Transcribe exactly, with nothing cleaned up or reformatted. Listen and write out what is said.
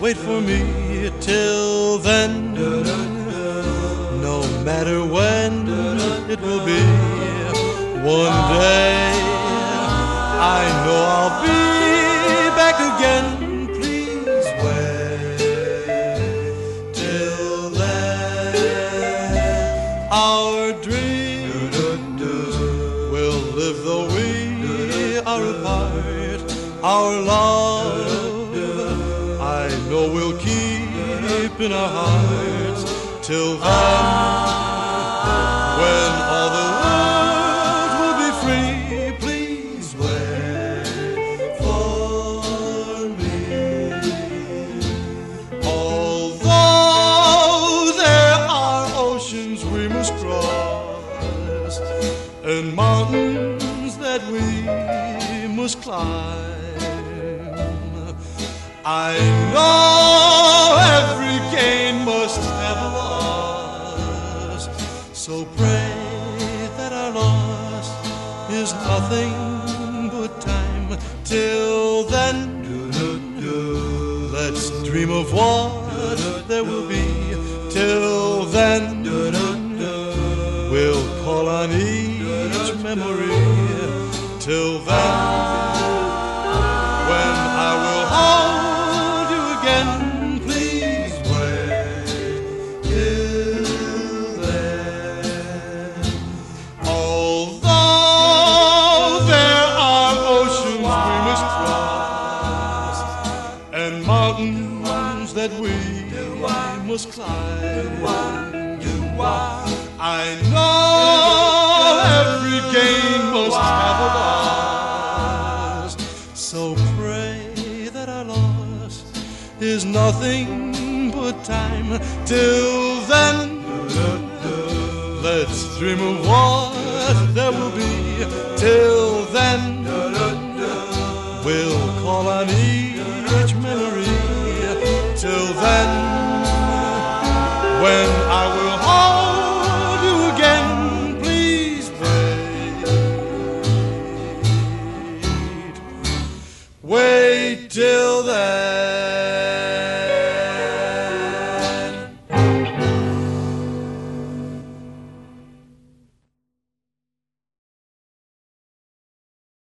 wait for me. Till then, no matter when it will be, one day I know I'll be back again. Please wait till then. Our dreams will live though we are apart. Our love, I know we'll keep in our hearts. Till then, when all the world will be free, please wait for me. Although there are oceans we must cross and mountains that we must climb, I know every gain must have a loss. So pray that our loss is nothing but time. Till then, let's dream of what there will be. Till then, we'll call on each memory. Till then, when I will hold you again, please wait till then. Although there are oceans we must cross and mountains that we must climb, I know every gain must have a loss. So pray that our loss is nothing but time. Till then, let's dream of what there will be. Till then, we'll call on each memory. Till then, when I will hold you again, please wait. Wait till then.